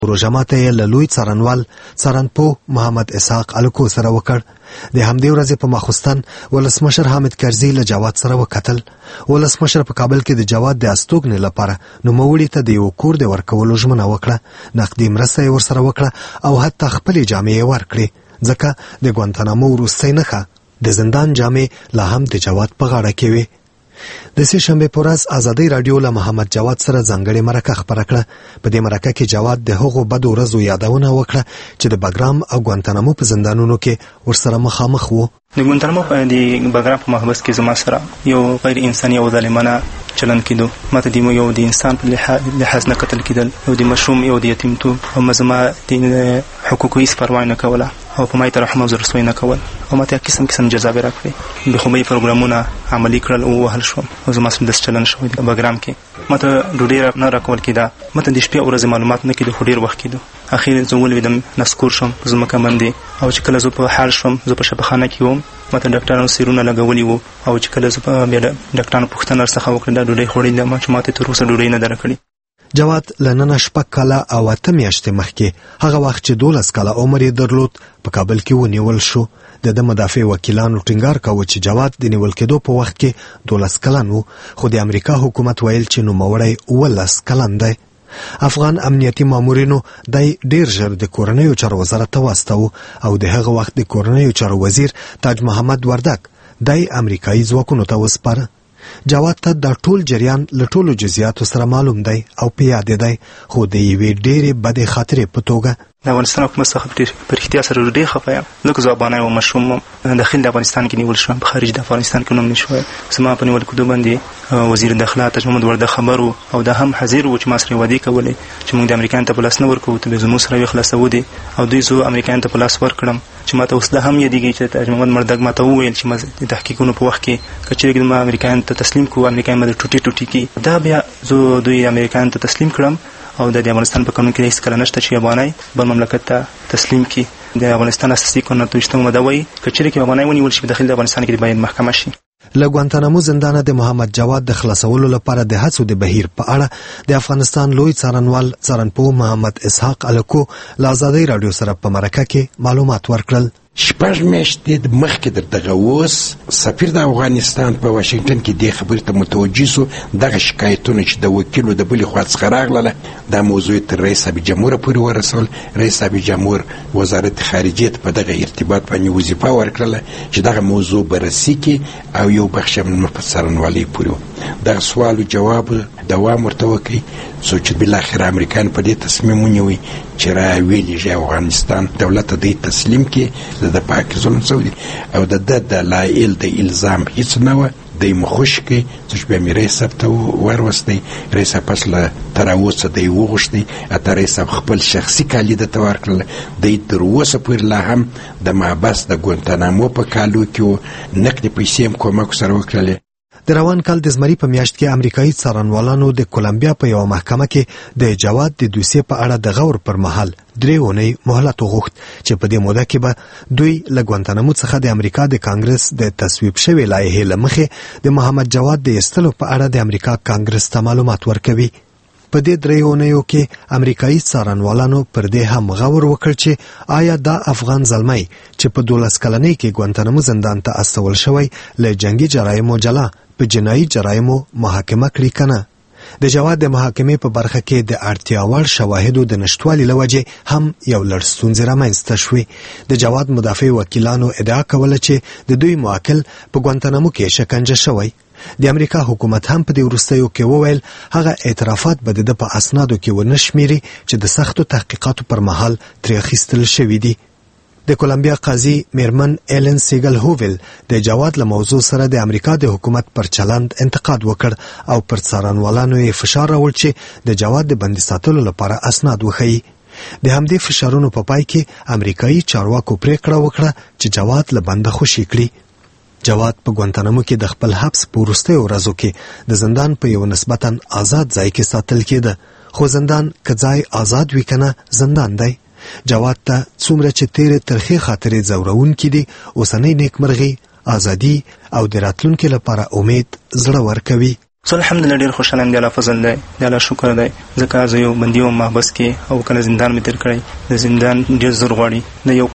پروژه ماته یې له لوی څارنوال څارنپوه محمد اسحاق الکو سره وکړ. د همدې ورځې په ماخوستن ولسمشر حامد کرزي له جواد سره وکتل. ولسمشر په کابل کې د جواد د استوګنې لپاره نوموړي ته د یو کور د ورکولو ژمنه وکړه. نقدي مرسته یې ورسره وکړه او حتی خپلې جامې یې ورکړې، ځکه د ګوانتانامو وروستۍ نښه د زندان جامې لا هم د جواد په غاړه کې وې. د سې شنبې په ورځ ازادۍ راډیو له محمد جواد سره ځانګړې مرکه خپره کړه. په دې مرکه کې جواد د هغو بدو ورځو یادونه وکړه چې د بګرام او ګوانتانامو په زندانونو کې ورسره مخامخ وو. د ګوانتانامو په بګرام په محبس کې زما سره یو غیر انساني او ظالمانه چلن کېدو. ماته د یو د انسان په لحاظ نه کتل کېدل، یو د مشروم، یو د یتیمتوب، او زما د حقوقو هیڅ پروا نه کوله او په ما یې ترحم او زړهسوی نه کول، او ماته قسم قسم جزاوې راکړې. د خوبۍ پروګرامونه عملي کړل او ووهل شوم او زما سمدست چلن شوی د بګرام کې. ماته ډوډۍ نه راکول کېده، ماته د شپې او ورځې معلومات نه کېدو، خو ډېر وخت کېدو. اخر زه ولوېدم، نسکور شوم، ځمکه باندې، او چې کله زه په حال شوم، زه په شفاخانه کې وم، ماته ډاکټرانو سیرونه لګولي وو، او چې کله زه بیا ډاکټرانو پوښتنه ورڅخه وکړه دا ډوډۍ خوړلې ده، چې ماته تر اوسه ډوډۍ نه ده راکړې. جواد له نن 6 کاله او 8 میاشتې مخکې هغه وخت چې 12 کاله عمر یې درلود په کابل کې ونیول شو. د مدافع وکیلانو ټینګار کاوه چې جواد د نیول کېدو په وخت کې 12 کلن وو، خو د امریکا حکومت ویل چې نوموړی 12 کلن دی. افغان امنیتي مامورینو دای ډیر ژر د کورنیو چارو وزارت ته واستاوه او د هغه وخت د کورنیو چارو وزیر تاج محمد وردک دای امریکایي ځواکونو ته وسپاره. جواد ته د ټول جریان له ټولو جزئیاتو سره معلوم دی او په یاد دی، خو د یوې ډېرې بدې خاطرې په توګه د افغانستان حکومت څخه په رښتیا سره ډېر خفه یم. لکه ځوابانه او مشروم داخل د افغانستان کې نیول شوم، په خارج د افغانستان کې نوم نه شوی. زما په نیول کېدو باندې وزیر داخله تاج محمد وردک خبر و او دا هم حاضر و چې ما سره وعدې کولې چې موږ د امریکایانو ته په لاس نه ورکوو، ته به زموږ سره یې خلاصوو دي، او دوی زه امریکایانو ته په لاس ورکړم. چې ما ته اوس دا هم یادېږي چې تاج محمد وردک ما ته وویل چې د تحقیقونو په وخت کې که چېرې ما امریکایانو ته تسلیم کړو، امریکایان به ټوټې ټوټې کړي. دا بیا زه دوی امریکایانو ته تسلیم کړم، او د افغانستان په قانون کې هیڅ کله نشته چې افغانۍ بل مملکت ته تسلیم کړي. د افغانستان اساسي قانون 28مه ماده وایي که چېرې افغانۍ ونیول شي په داخل د افغانستان کې باید محکمه شي. له ګوانتانامو زندانه د محمد جواد د خلاصولو لپاره د هڅو د بهیر په اړه د افغانستان لوی څارنوال څارنپوه محمد اسحاق الکو له ازادۍ راډیو سره په مرکه کې معلومات ورکړل. 6 میاشتې مخکې دغه اوس سفیر د افغانستان په واشنگټن کې دې خبرې ته متوجه سو. دغه شکایتونه چې د وکیلو د بلې خوا څخه راغله دا موضوع تر رئیس صاحب جمهور پورې ورسول. رئیس صاحب جمهور وزارت خارجیه ته په دغه ارتباط باندې وظیفه ورکړله چې دغه موضوع بررسي کړي او یو بخش یې په څارنوالۍ پورې دغه سوال او جواب دوام ورته وکړي، څو چې بالاخره امریکایان په دې تصمیم ونیوي چې راویلېږي افغانستان دولت ته دوی تسلیم کړي. د پاک ظلم شوی او د دلایل د الزام هیڅ نه وه، دی مخوش کړي. چې بیا مې رئیس صاحب ته وروستی، رئیس صاحب پس له تر اوسه دی وغوښتي، اته رئیس صاحب خپل شخصي کالي درته ورکړل. دی تر اوسه پورې لا هم د محبس د ګوانتانامو په کالو کې و، نقدې پیسې هم کومک سره وکړلې. د روان کال د زمري په میاشت کې امریکایي څارنوالانو د کولمبیا په یوه محکمه کې د جواد د دوسیې په اړه د غور پر مهال 3 اونۍ مهلت وغوښت چې په دې موده کې به دوی له ګوانتانامو څخه د امریکا د کانګرس د تصویب شوې لایحې له مخې د محمد جواد د ایستلو په اړه د امریکا کانګرس ته معلومات ورکوي. په دې 3 اونیو کې امریکایي څارنوالانو پر دې هم غور وکړ چې آیا دا افغان زلمی چې په 12 کلنۍ کې ګوانتانامو زندان ته استول شوی له جنگي جرایمو جلا په جنایي جرایمو محاکمه کړي کنه. د جواد د محاکمې په برخه کې د اړتیا وړ شواهدو د نشټوالي له وجې هم یو لړ ستونزې رامنځته شوې. د جواد مدافع وکیلانو ادعا کوله چې د دوی موکل په ګوانتانامو کې شکنجه شوی. د امریکا حکومت هم په دې وروستیو کې وویل هغه اعترافات به د په اسنادو کې ونه شمیري چې د سختو تحقیقاتو پر مهال ترې اخیستل شوي دي. د کولمبیا قاضي میرمن ایلن سیګل هوویل د جواد له موضوع سره د امریکا د حکومت پر چلند انتقاد وکړ او پر څارنوالانو یې فشار راوړ چې د جواد د بندي ساتلو لپاره اسناد وښیي. د همدې فشارونو په پای کې امریکایي چارواکو پریکړه وکړه چې جواد له بنده خوشي کړي. جواد په ګوانتانامو کې د خپل حبس په وروستیو ورځو کې د زندان په یو نسبتاً آزاد ځای کې ساتل کېده، خو زندان که ځای آزاد وي کنه زندان دی. جواد ته څومره چې تیرې ترخې خاطرې ځورونکي دي، اوسنۍ نیکمرغي، ازادي او د راتلونکي لپاره امید زړه ورکوي. زه الحمدلله ډېر خوشحاله یم. د الله فضل دی، د الله شکر دی، ځکه زه یو بندي وم محبس کې او کله زندان مې تېر کړی. د زندان ډېر زور غواړي. د یو